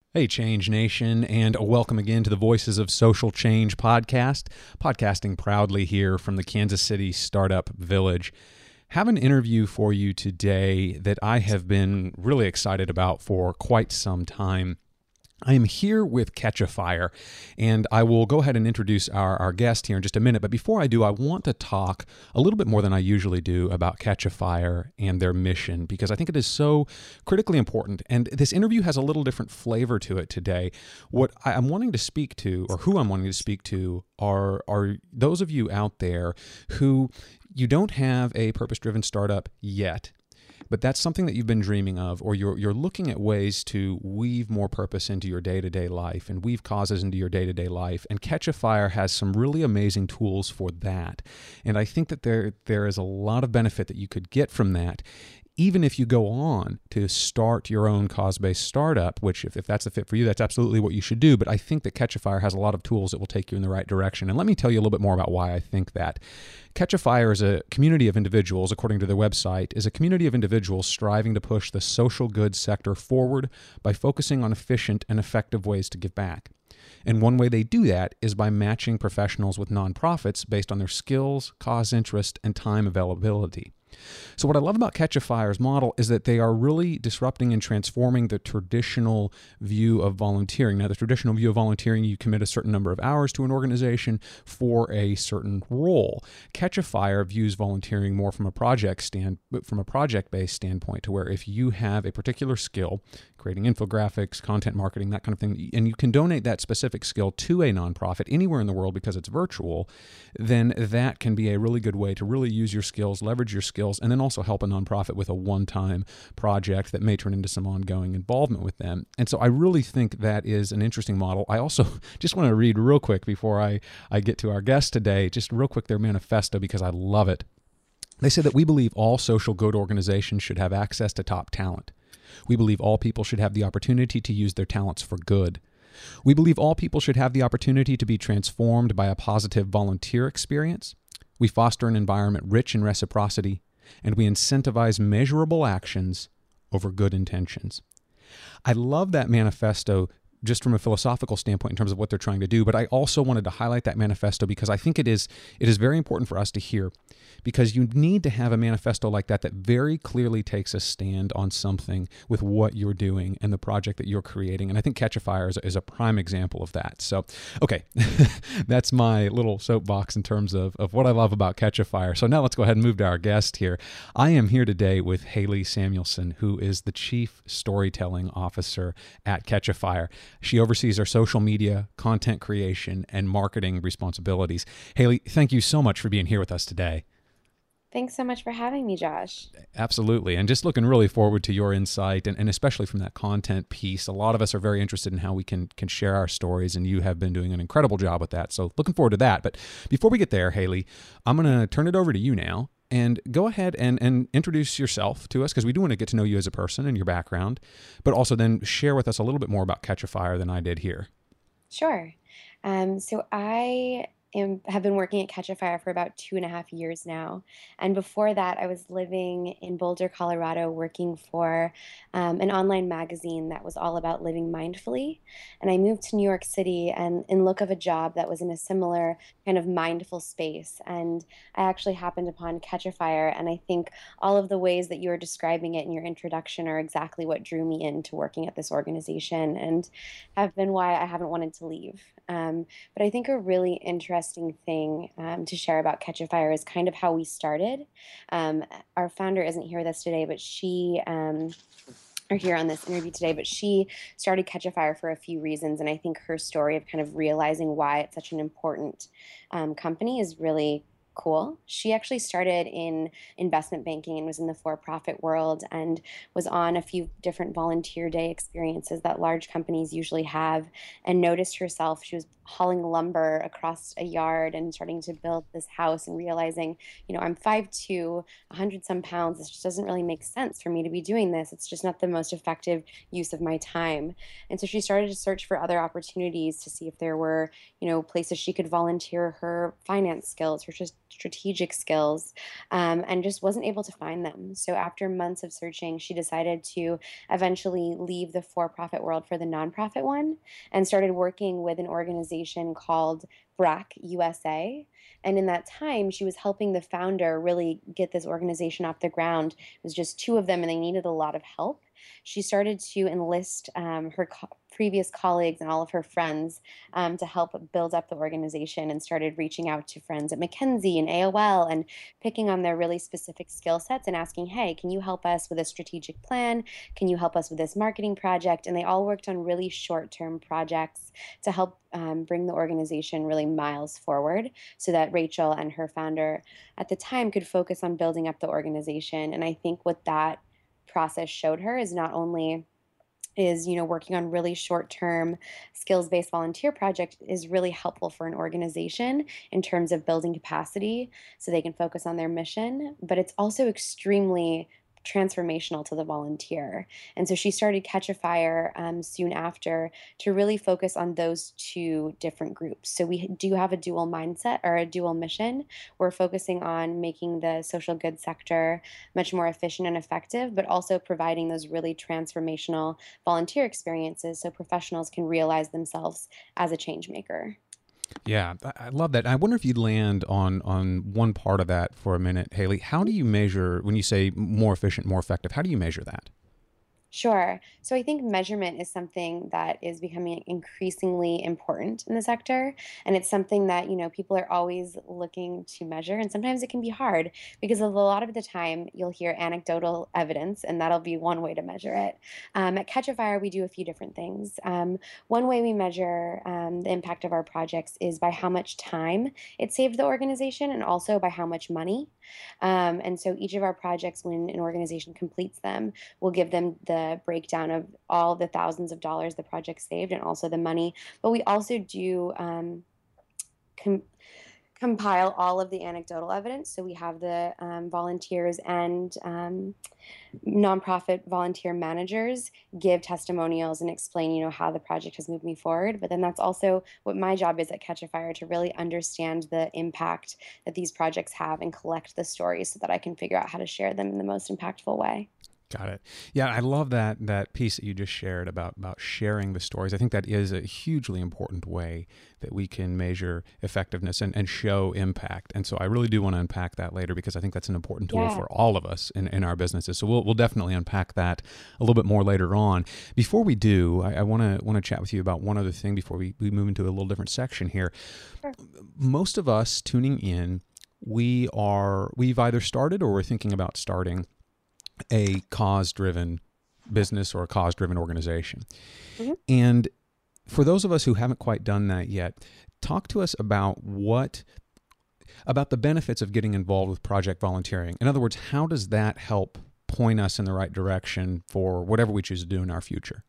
Hey, Change Nation, and welcome again to the Voices of Social Change podcast, podcasting proudly here from the Kansas City Startup Village. Have an interview for you today that I have been really excited about for quite some time. I am here with Catchafire, and I will go ahead and introduce our guest here in just a minute. But before I do, I want to talk a little bit more than I usually do about Catchafire and their mission, because I think it is so critically important. And this interview has a little different flavor to it today. What I'm wanting to speak to, or who I'm wanting to speak to, are those of you out there who you don't have a purpose-driven startup yet, but that's something that you've been dreaming of, or you're looking at ways to weave more purpose into your day-to-day life and weave causes into your day-to-day life. And Catchafire has some really amazing tools for that. And I think that there is a lot of benefit that you could get from that, even if you go on to start your own cause-based startup, which if that's a fit for you, that's absolutely what you should do. But I think that Catchafire has a lot of tools that will take you in the right direction. And let me tell you a little bit more about why I think that. Catchafire is a community of individuals, according to their website, is a community of individuals striving to push the social goods sector forward by focusing on efficient and effective ways to give back. And one way they do that is by matching professionals with nonprofits based on their skills, cause interest, and time availability. So what I love about Catchafire's model is that they are really disrupting and transforming the traditional view of volunteering. Now, the traditional view of volunteering, you commit a certain number of hours to an organization for a certain role. Catchafire views volunteering more from a project-based standpoint, to where if you have a particular skill, creating infographics, content marketing, that kind of thing, and you can donate that specific skill to a nonprofit anywhere in the world because it's virtual, then that can be a really good way to really use your skills, leverage your skills, and then also help a nonprofit with a one-time project that may turn into some ongoing involvement with them. And so I really think that is an interesting model. I also just want to read real quick before I get to our guest today, just real quick their manifesto, because I love it. They say that we believe all social good organizations should have access to top talent. We believe all people should have the opportunity to use their talents for good. We believe all people should have the opportunity to be transformed by a positive volunteer experience. We foster an environment rich in reciprocity, and we incentivize measurable actions over good intentions. I love that manifesto just from a philosophical standpoint in terms of what they're trying to do, but I also wanted to highlight that manifesto because I think it is very important for us to hear, because you need to have a manifesto like that very clearly takes a stand on something with what you're doing and the project that you're creating. And I think Catchafire is a prime example of that. So, okay, that's my little soapbox in terms of what I love about Catchafire. So now let's go ahead and move to our guest here. I am here today with Haley Samuelson, who is the Chief Storytelling Officer at Catchafire. She oversees our social media, content creation, and marketing responsibilities. Haley, thank you so much for being here with us today. Thanks so much for having me, Josh. Absolutely. And just looking really forward to your insight, and especially from that content piece. A lot of us are very interested in how we can share our stories, and you have been doing an incredible job with that. So looking forward to that. But before we get there, Haley, I'm going to turn it over to you now. And go ahead and introduce yourself to us, because we do want to get to know you as a person and your background, but also then share with us a little bit more about Catchafire than I did here. Sure. So I have been working at Catchafire for about 2.5 years now. And before that, I was living in Boulder, Colorado, working for an online magazine that was all about living mindfully. And I moved to New York City and in look of a job that was in a similar kind of mindful space. And I actually happened upon Catchafire. And I think all of the ways that you were describing it in your introduction are exactly what drew me into working at this organization and have been why I haven't wanted to leave. But I think a really interesting thing to share about Catchafire is kind of how we started. Our founder isn't here with us today, but or here on this interview today, but she started Catchafire for a few reasons. And I think her story of kind of realizing why it's such an important company is really cool. She actually started in investment banking and was in the for-profit world and was on a few different volunteer day experiences that large companies usually have, and noticed herself. She was hauling lumber across a yard and starting to build this house and realizing, I'm 5'2", 100 some pounds. This just doesn't really make sense for me to be doing this. It's just not the most effective use of my time. And so she started to search for other opportunities to see if there were, places she could volunteer her finance skills, her strategic skills, and just wasn't able to find them. So after months of searching, she decided to eventually leave the for-profit world for the nonprofit one and started working with an organization called BRAC USA. And in that time, she was helping the founder really get this organization off the ground. It was just two of them, and they needed a lot of help. She started to enlist her previous colleagues and all of her friends to help build up the organization, and started reaching out to friends at McKinsey and AOL and picking on their really specific skill sets and asking, hey, can you help us with a strategic plan? Can you help us with this marketing project? And they all worked on really short term projects to help bring the organization really miles forward so that Rachel and her founder at the time could focus on building up the organization. And I think what that process showed her is not only is working on really short-term skills-based volunteer project is really helpful for an organization in terms of building capacity so they can focus on their mission, but it's also extremely transformational to the volunteer. And so she started Catch a Fire soon after to really focus on those two different groups. So we do have a dual mindset or a dual mission. We're focusing on making the social good sector much more efficient and effective, but also providing those really transformational volunteer experiences so professionals can realize themselves as a change maker. Yeah, I love that. I wonder if you'd land on one part of that for a minute, Haley. How do you measure, when you say more efficient, more effective, how do you measure that? Sure. So I think measurement is something that is becoming increasingly important in the sector. And it's something that, people are always looking to measure. And sometimes it can be hard because a lot of the time you'll hear anecdotal evidence, and that'll be one way to measure it. At Catch a Fire, we do a few different things. One way we measure the impact of our projects is by how much time it saved the organization and also by how much money. And so each of our projects, when an organization completes them, we'll give them the breakdown of all the thousands of dollars the project saved and also the money. But we also do com- compile all of the anecdotal evidence. So we have the volunteers and nonprofit volunteer managers give testimonials and explain, how the project has moved me forward. But then that's also what my job is at Catch a Fire, to really understand the impact that these projects have and collect the stories so that I can figure out how to share them in the most impactful way. Got it. Yeah, I love that piece that you just shared about sharing the stories. I think that is a hugely important way that we can measure effectiveness and show impact. And so I really do want to unpack that later because I think that's an important tool Yeah. for all of us in our businesses. So we'll definitely unpack that a little bit more later on. Before we do, I want to chat with you about one other thing before we move into a little different section here. Sure. Most of us tuning in, we've either started or we're thinking about starting a cause-driven business or a cause-driven organization. Mhm. And for those of us who haven't quite done that yet, talk to us about the benefits of getting involved with project volunteering. In other words, how does that help point us in the right direction for whatever we choose to do in our future?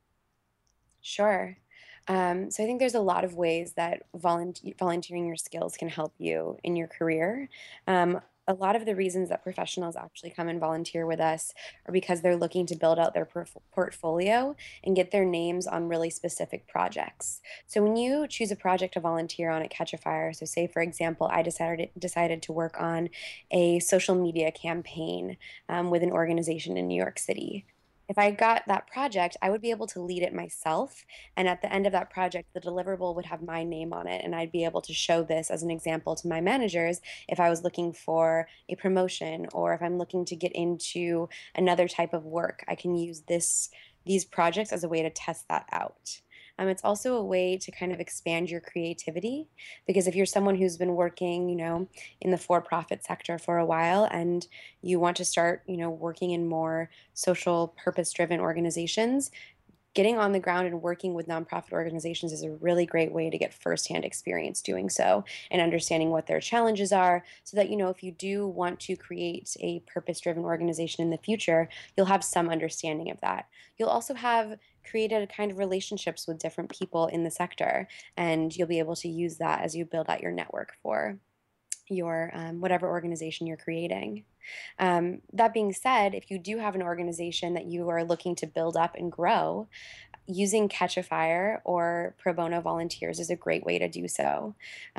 Sure. So I think there's a lot of ways that volunteering your skills can help you in your career. A lot of the reasons that professionals actually come and volunteer with us are because they're looking to build out their portfolio and get their names on really specific projects. So when you choose a project to volunteer on at Catch a Fire, so say for example, I decided to work on a social media campaign with an organization in New York City. If I got that project, I would be able to lead it myself. And at the end of that project, the deliverable would have my name on it. And I'd be able to show this as an example to my managers if I was looking for a promotion or if I'm looking to get into another type of work. I can use these projects as a way to test that out. It's also a way to kind of expand your creativity because if you're someone who's been working, in the for-profit sector for a while and you want to start, working in more social purpose-driven organizations, getting on the ground and working with nonprofit organizations is a really great way to get firsthand experience doing so and understanding what their challenges are so that, if you do want to create a purpose driven organization in the future, you'll have some understanding of that. You'll also have created a kind of relationships with different people in the sector, and you'll be able to use that as you build out your network for your whatever organization you're creating. That being said, if you do have an organization that you are looking to build up and grow, using Catch a Fire or pro bono volunteers is a great way to do so.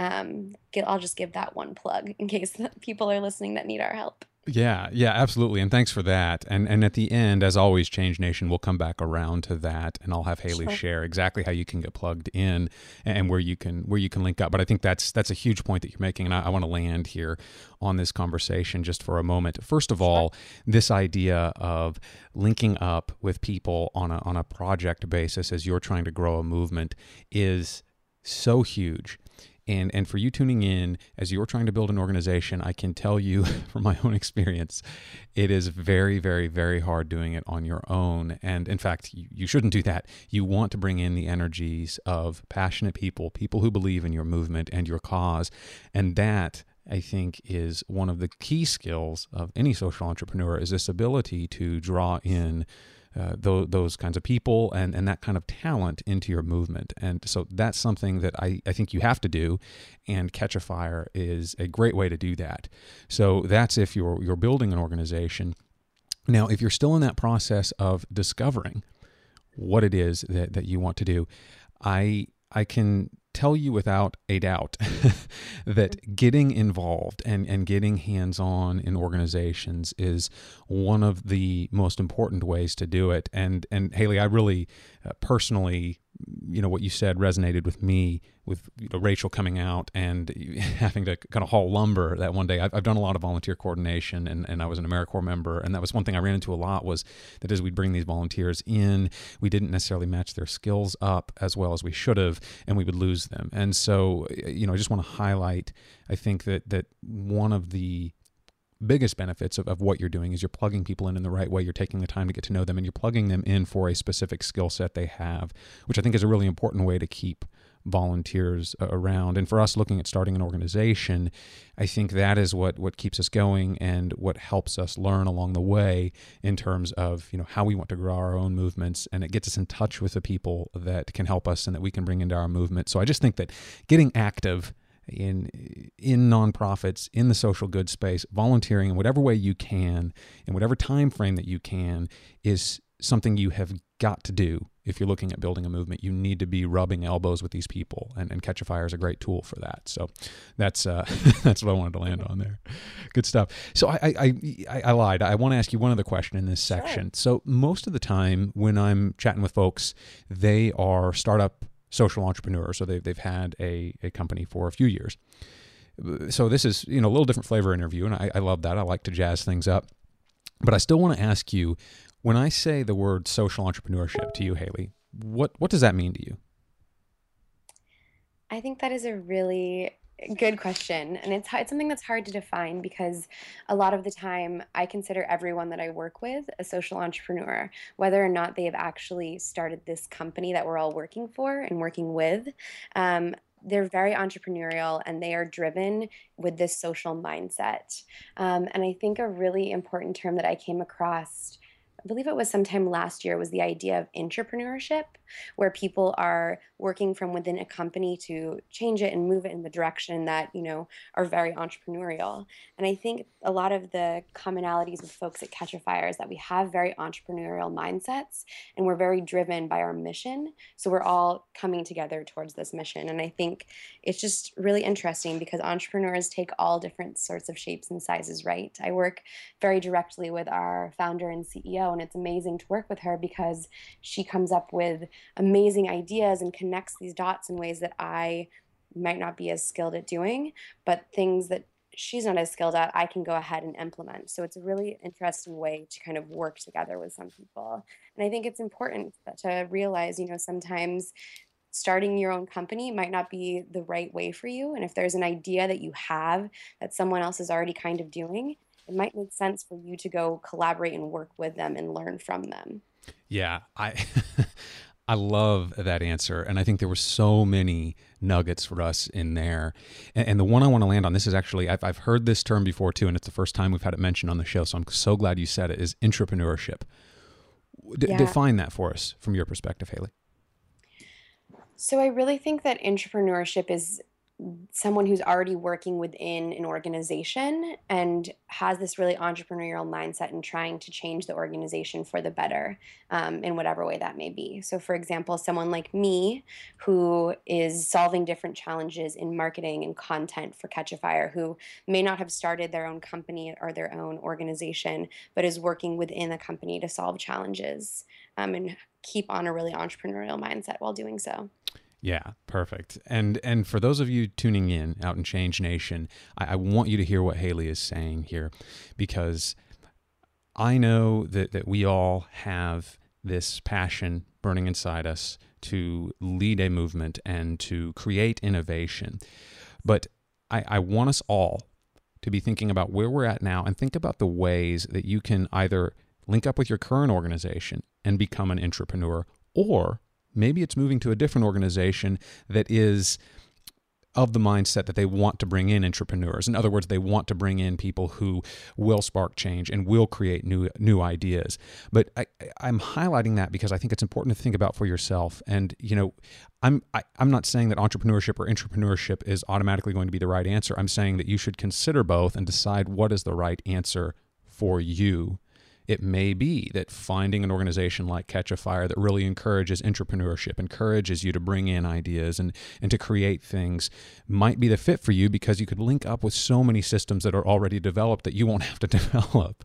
I'll just give that one plug in case people are listening that need our help. Yeah, yeah, absolutely. And thanks for that. And at the end, as always, Change Nation will come back around to that, and I'll have Haley Sure. share exactly how you can get plugged in and where you can link up. But I think that's a huge point that you're making, and I want to land here on this conversation just for a moment. First of Sure. all, this idea of linking up with people on a project basis as you're trying to grow a movement is so huge. And for you tuning in as you're trying to build an organization, I can tell you from my own experience, it is very, very, very hard doing it on your own. And in fact, you shouldn't do that. You want to bring in the energies of passionate people, people who believe in your movement and your cause. And that, I think, is one of the key skills of any social entrepreneur, is this ability to draw in those kinds of people and that kind of talent into your movement. And so that's something that I think you have to do, and Catch a Fire is a great way to do that. So that's if you're building an organization. Now, if you're still in that process of discovering what it is that you want to do, I can tell you without a doubt that getting involved and getting hands-on in organizations is one of the most important ways to do it. And Haley, I really personally, what you said resonated with me, with Rachel coming out and having to kind of haul lumber that one day. I've done a lot of volunteer coordination, and I was an AmeriCorps member, and that was one thing I ran into a lot, was that as we'd bring these volunteers in, we didn't necessarily match their skills up as well as we should have, and we would lose them. And so, I just want to highlight, I think that one of the biggest benefits of what you're doing is you're plugging people in the right way. You're taking the time to get to know them, and you're plugging them in for a specific skill set they have, which I think is a really important way to keep volunteers around. And for us looking at starting an organization, I think that is what keeps us going and what helps us learn along the way in terms of how we want to grow our own movements, and it gets us in touch with the people that can help us and that we can bring into our movement. So I just think that getting active in nonprofits, in the social good space, volunteering in whatever way you can, in whatever time frame that you can, is something you have got to do. If you're looking at building a movement, you need to be rubbing elbows with these people, and Catch a Fire is a great tool for that. So that's that's what I wanted to land on there. Good stuff. So I lied. I want to ask you one other question in this section. Sure. So most of the time when I'm chatting with folks, they are startup social entrepreneurs, so they've had a company for a few years. So this is a little different flavor interview, and I love that. I like to jazz things up, but I still want to ask you, when I say the word social entrepreneurship to you, Haley, what does that mean to you? I think that is a really good question. And it's something that's hard to define because a lot of the time I consider everyone that I work with a social entrepreneur, whether or not they have actually started this company that we're all working for and working with. They're very entrepreneurial and they are driven with this social mindset. And I think a really important term that I came across, I believe it was sometime last year, was the idea of entrepreneurship, where people are working from within a company to change it and move it in the direction that, are very entrepreneurial. And I think a lot of the commonalities with folks at Catch a Fire is that we have very entrepreneurial mindsets and we're very driven by our mission. So we're all coming together towards this mission. And I think it's just really interesting because entrepreneurs take all different sorts of shapes and sizes, right? I work very directly with our founder and CEO, and it's amazing to work with her because she comes up with amazing ideas and connects these dots in ways that I might not be as skilled at doing, but things that she's not as skilled at, I can go ahead and implement. So it's a really interesting way to kind of work together with some people. And I think it's important to realize, sometimes starting your own company might not be the right way for you. And if there's an idea that you have that someone else is already kind of doing, it might make sense for you to go collaborate and work with them and learn from them. Yeah, I love that answer. And I think there were so many nuggets for us in there. And the one I want to land on, this is actually, I've heard this term before too, and it's the first time we've had it mentioned on the show. So I'm so glad you said it, is entrepreneurship. Yeah. Define that for us from your perspective, Haley. So I really think that entrepreneurship is someone who's already working within an organization and has this really entrepreneurial mindset and trying to change the organization for the better, in whatever way that may be. So, for example, someone like me who is solving different challenges in marketing and content for Catchafire, who may not have started their own company or their own organization, but is working within a company to solve challenges, and keep on a really entrepreneurial mindset while doing so. Yeah, perfect. And for those of you tuning in out in Change Nation, I want you to hear what Haley is saying here, because I know that we all have this passion burning inside us to lead a movement and to create innovation. But I want us all to be thinking about where we're at now and think about the ways that you can either link up with your current organization and become an entrepreneur, or maybe it's moving to a different organization that is of the mindset that they want to bring in entrepreneurs. In other words, they want to bring in people who will spark change and will create new ideas. But I'm highlighting that because I think it's important to think about for yourself. And I'm not saying that entrepreneurship or intrapreneurship is automatically going to be the right answer. I'm saying that you should consider both and decide what is the right answer for you. It may be that finding an organization like Catchafire that really encourages entrepreneurship, encourages you to bring in ideas and to create things might be the fit for you, because you could link up with so many systems that are already developed that you won't have to develop.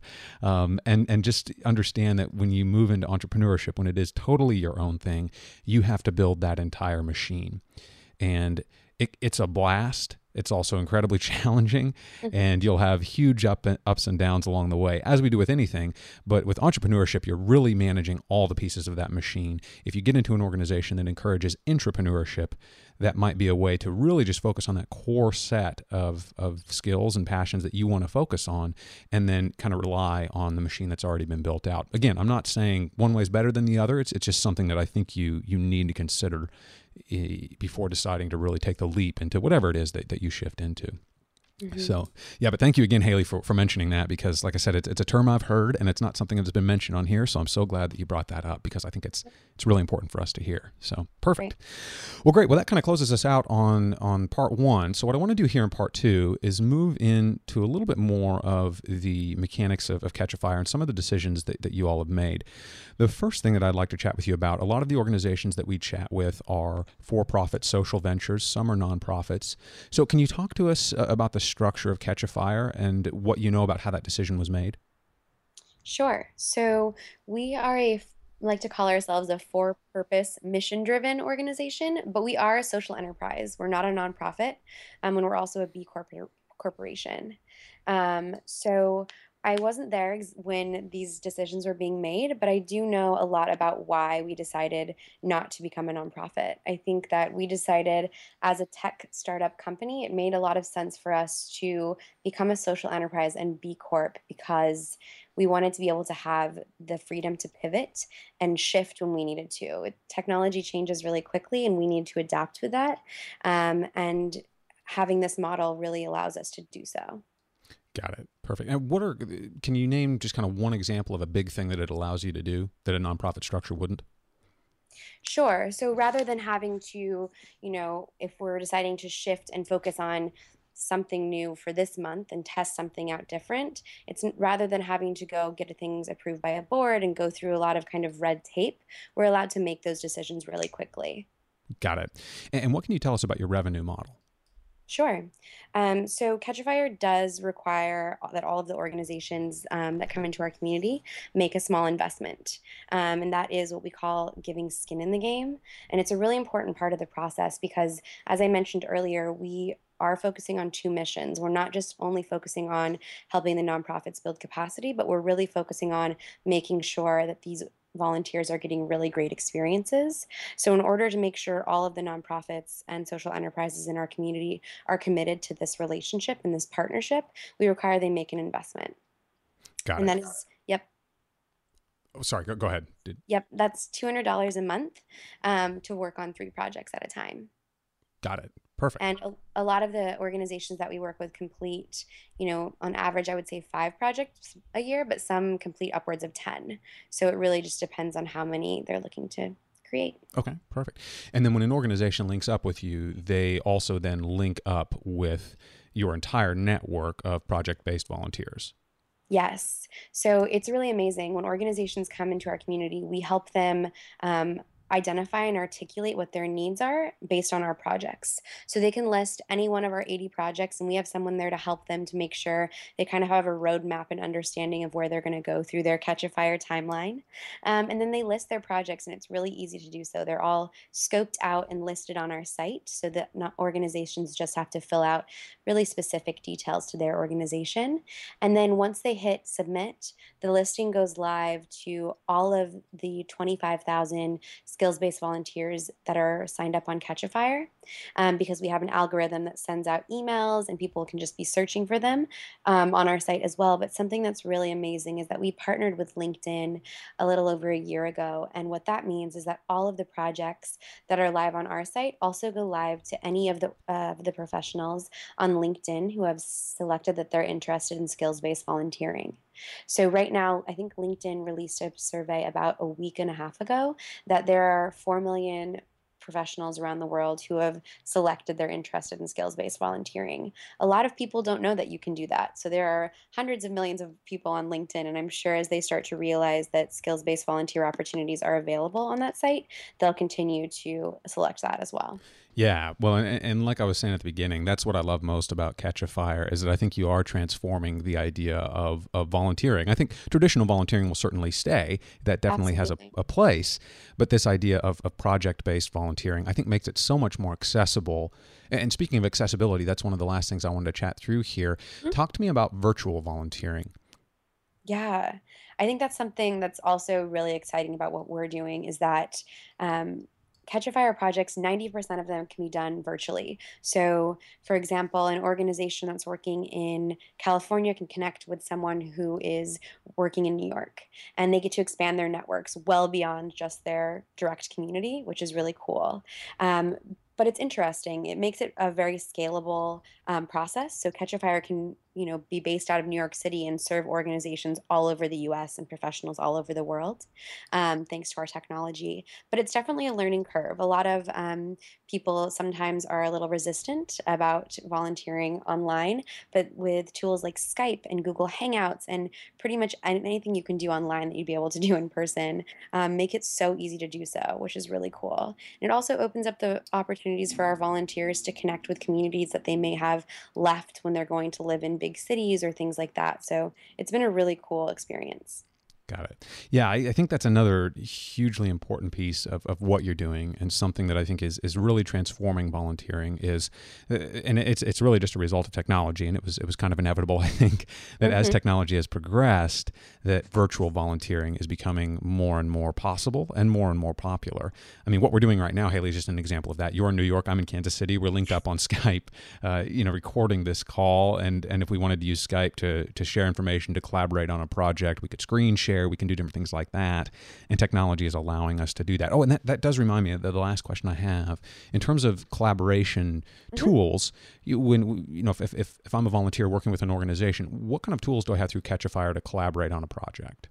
And just understand that when you move into entrepreneurship, when it is totally your own thing, you have to build that entire machine. And it's a blast. It's also incredibly challenging, and you'll have huge ups and downs along the way, as we do with anything. But with entrepreneurship, you're really managing all the pieces of that machine. If you get into an organization that encourages intrapreneurship, that might be a way to really just focus on that core set of skills and passions that you want to focus on, and then kind of rely on the machine that's already been built out. Again, I'm not saying one way is better than the other. It's just something that I think you need to consider before deciding to really take the leap into whatever it is that you shift into. Mm-hmm. So, yeah, but thank you again, Haley, for mentioning that, because like I said, it's a term I've heard, and it's not something that's been mentioned on here. So I'm so glad that you brought that up, because I think it's really important for us to hear. So perfect. Great. Well, great. Well, that kind of closes us out on part one. So what I want to do here in part two is move into a little bit more of the mechanics of Catchafire and some of the decisions that you all have made. The first thing that I'd like to chat with you about, a lot of the organizations that we chat with are for-profit social ventures. Some are nonprofits. So can you talk to us about the structure of Catchafire and what you know about how that decision was made? Sure. So we are like to call ourselves a for-purpose, mission-driven organization, but we are a social enterprise. We're not a nonprofit, and we're also a B corporation. So I wasn't there when these decisions were being made, but I do know a lot about why we decided not to become a nonprofit. I think that we decided, as a tech startup company, it made a lot of sense for us to become a social enterprise and B Corp, because we wanted to be able to have the freedom to pivot and shift when we needed to. Technology changes really quickly, and we need to adapt with that. And having this model really allows us to do so. Got it. Perfect. And can you name just kind of one example of a big thing that it allows you to do that a nonprofit structure wouldn't? Sure. So rather than having to, if we're deciding to shift and focus on something new for this month and test something out different, it's rather than having to go get things approved by a board and go through a lot of kind of red tape, we're allowed to make those decisions really quickly. Got it. And what can you tell us about your revenue model? Sure. So Catchafire does require that all of the organizations that come into our community make a small investment. And that is what we call giving skin in the game. And it's a really important part of the process because, as I mentioned earlier, we are focusing on two missions. We're not just only focusing on helping the nonprofits build capacity, but we're really focusing on making sure that these volunteers are getting really great experiences. So in order to make sure all of the nonprofits and social enterprises in our community are committed to this relationship and this partnership, we require they make an investment. Got it. And that is, yep. Oh, sorry, go ahead. Yep, that's $200 a month to work on 3 projects at a time. Got it. Perfect. And a lot of the organizations that we work with complete, on average, I would say 5 projects a year, but some complete upwards of 10. So it really just depends on how many they're looking to create. Okay, perfect. And then when an organization links up with you, they also then link up with your entire network of project-based volunteers. Yes. So it's really amazing. When organizations come into our community, we help them um, identify and articulate what their needs are based on our projects. So they can list any one of our 80 projects, and we have someone there to help them to make sure they kind of have a roadmap and understanding of where they're going to go through their Catch a Fire timeline. And then they list their projects, and it's really easy to do so. They're all scoped out and listed on our site so that not organizations just have to fill out really specific details to their organization. And then once they hit submit, the listing goes live to all of the 25,000 skills-based volunteers that are signed up on Catch a Fire, because we have an algorithm that sends out emails and people can just be searching for them on our site as well. But something that's really amazing is that we partnered with LinkedIn a little over a year ago. And what that means is that all of the projects that are live on our site also go live to any of the professionals on LinkedIn who have selected that they're interested in skills-based volunteering. So right now, I think LinkedIn released a survey about a week and a half ago that there are 4 million professionals around the world who have selected they're interested in skills-based volunteering. A lot of people don't know that you can do that. So there are hundreds of millions of people on LinkedIn, and I'm sure as they start to realize that skills-based volunteer opportunities are available on that site, they'll continue to select that as well. Yeah, well, and like I was saying at the beginning, that's what I love most about Catch a Fire is that I think you are transforming the idea of volunteering. I think traditional volunteering will certainly stay. That definitely Absolutely. has a place. But this idea of project-based volunteering, I think makes it so much more accessible. And speaking of accessibility, that's one of the last things I wanted to chat through here. Mhm. Talk to me about virtual volunteering. Yeah, I think that's something that's also really exciting about what we're doing is that Catch a Fire projects, 90% of them can be done virtually. So, for example, an organization that's working in California can connect with someone who is working in New York, and they get to expand their networks well beyond just their direct community, which is really cool. Um, but it's interesting. It makes it a very scalable process. So Catch a Fire can, be based out of New York City and serve organizations all over the U.S. and professionals all over the world, thanks to our technology. But it's definitely a learning curve. A lot of people sometimes are a little resistant about volunteering online, but with tools like Skype and Google Hangouts and pretty much anything you can do online that you'd be able to do in person, make it so easy to do so, which is really cool. And it also opens up the opportunities for our volunteers to connect with communities that they may have left when they're going to live in big cities or things like that. So it's been a really cool experience. Got it. Yeah, I think that's another hugely important piece of what you're doing, and something that I think is really transforming volunteering is, and it's really just a result of technology, and it was kind of inevitable, I think, that as Hmm. technology has progressed, that virtual volunteering is becoming more and more possible and more popular. I mean, what we're doing right now, Haley, is just an example of that. You're in New York, I'm in Kansas City. We're linked up on Skype, recording this call, and if we wanted to use Skype to share information, to collaborate on a project, we could screen share. We can do different things like that. And technology is allowing us to do that. Oh, and that does remind me of the last question I have. In terms of collaboration Hmm. tools, if I'm a volunteer working with an organization, what kind of tools do I have through Catch a Fire to collaborate on a project?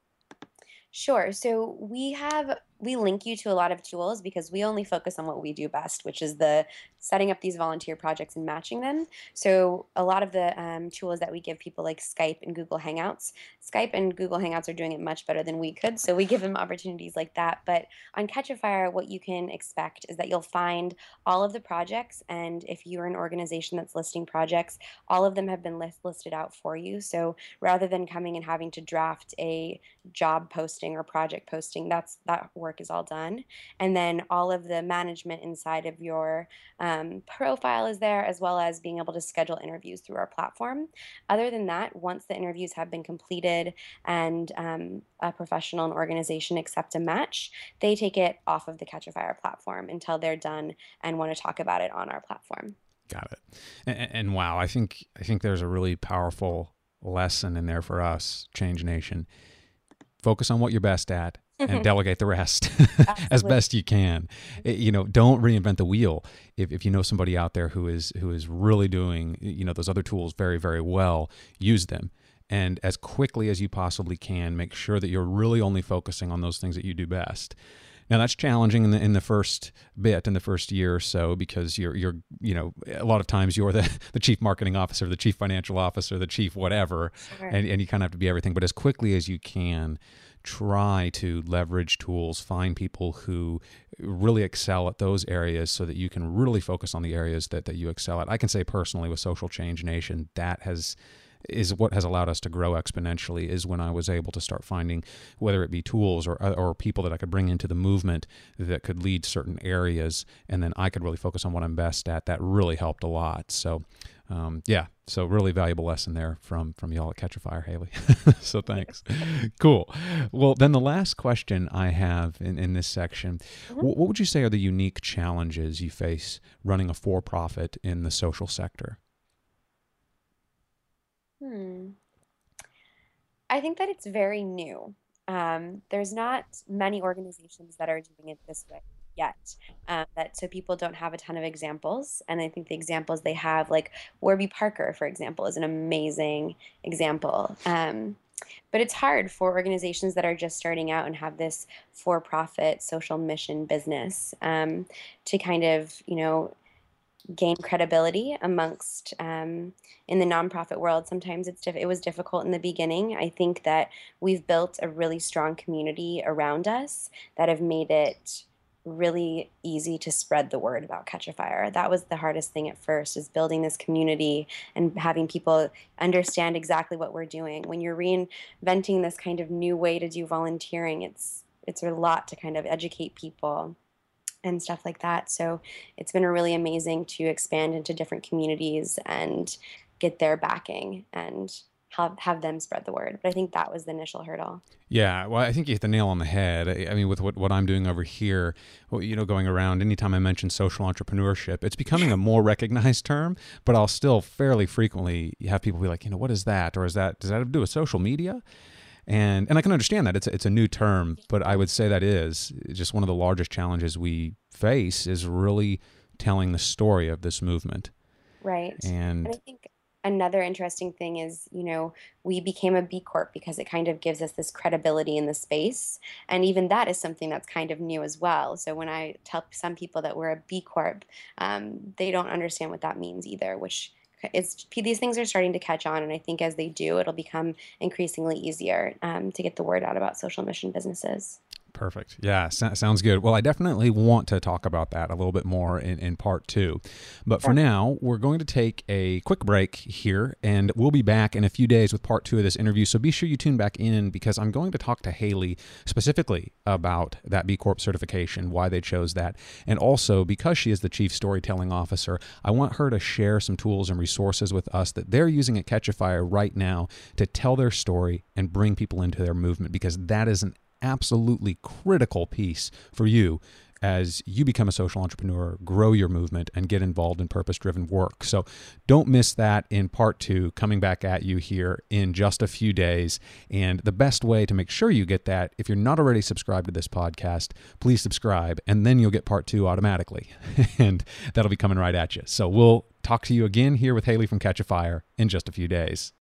Sure. So we link you to a lot of tools because we only focus on what we do best, which is the setting up these volunteer projects and matching them. So a lot of the tools that we give people like Skype and Google Hangouts, Skype and Google Hangouts are doing it much better than we could. So we give them opportunities like that. But on Catch a Fire, what you can expect is that you'll find all of the projects. And if you're an organization that's listing projects, all of them have been listed out for you. So rather than coming and having to draft a job posting or project posting, that work is all done. And then all of the management inside of your profile is there, as well as being able to schedule interviews through our platform. Other than that, once the interviews have been completed and a professional and organization accept a match, they take it off of the Catch a Fire platform until they're done and want to talk about it on our platform. Got it. And wow, I think there's a really powerful lesson in there for us, Change Nation. Focus on what you're best at and delegate the rest as Absolutely. best you can. Don't reinvent the wheel. If you know somebody out there who is really doing, those other tools very, very well, use them. And as quickly as you possibly can, make sure that you're really only focusing on those things that you do best. Now that's challenging in the first bit, in the first year or so, because you're a lot of times you're the chief marketing officer, the chief financial officer, the chief whatever, Sure. and you kind of have to be everything. But as quickly as you can, try to leverage tools, find people who really excel at those areas so that you can really focus on the areas that you excel at. I can say personally with Social Change Nation, that is what has allowed us to grow exponentially, is when I was able to start finding, whether it be tools or people that I could bring into the movement that could lead certain areas, and then I could really focus on what I'm best at. That really helped a lot. So so really valuable lesson there from y'all at Catch a Fire, Haley. So thanks. Cool. Well, then the last question I have in this section, what would you say are the unique challenges you face running a for-profit in the social sector? Hmm. I think that it's very new. There's not many organizations that are doing it this way yet. That so people don't have a ton of examples, and I think the examples they have, like Warby Parker, for example, is an amazing example. But it's hard for organizations that are just starting out and have this for-profit social mission business to kind of, gain credibility amongst in the nonprofit world. Sometimes it was difficult in the beginning. I think that we've built a really strong community around us that have made it really easy to spread the word about Catch a Fire. That was the hardest thing at first, is building this community and having people understand exactly what we're doing. When you're reinventing this kind of new way to do volunteering, it's a lot to kind of educate people and stuff like that. So it's been really amazing to expand into different communities and get their backing and have them spread the word. But I think that was the initial hurdle. Yeah, well, I think you hit the nail on the head. I mean, with what I'm doing over here, going around, anytime I mention social entrepreneurship, it's becoming a more recognized term, but I'll still fairly frequently have people be like, what is that? Or does that have to do with social media? And I can understand that it's a new term, but I would say that is just one of the largest challenges we face, is really telling the story of this movement. Right. And I And think another interesting thing is, we became a B Corp because it kind of gives us this credibility in the space. And even that is something that's kind of new as well. So when I tell some people that we're a B Corp, they don't understand what that means either, which these things are starting to catch on. And I think as they do, it'll become increasingly easier to get the word out about social mission businesses. Perfect. Yeah, sounds good. Well, I definitely want to talk about that a little bit more in part 2. But for now, we're going to take a quick break here, and we'll be back in a few days with part 2 of this interview. So be sure you tune back in, because I'm going to talk to Haley specifically about that B Corp certification, why they chose that. And also, because she is the Chief Storytelling Officer, I want her to share some tools and resources with us that they're using at Catch a Fire right now to tell their story and bring people into their movement, because that is an absolutely critical piece for you as you become a social entrepreneur, grow your movement, and get involved in purpose-driven work. So don't miss that in part 2, coming back at you here in just a few days. And the best way to make sure you get that, if you're not already subscribed to this podcast, please subscribe, and then you'll get part 2 automatically. And that'll be coming right at you. So we'll talk to you again here with Haley from Catch a Fire in just a few days.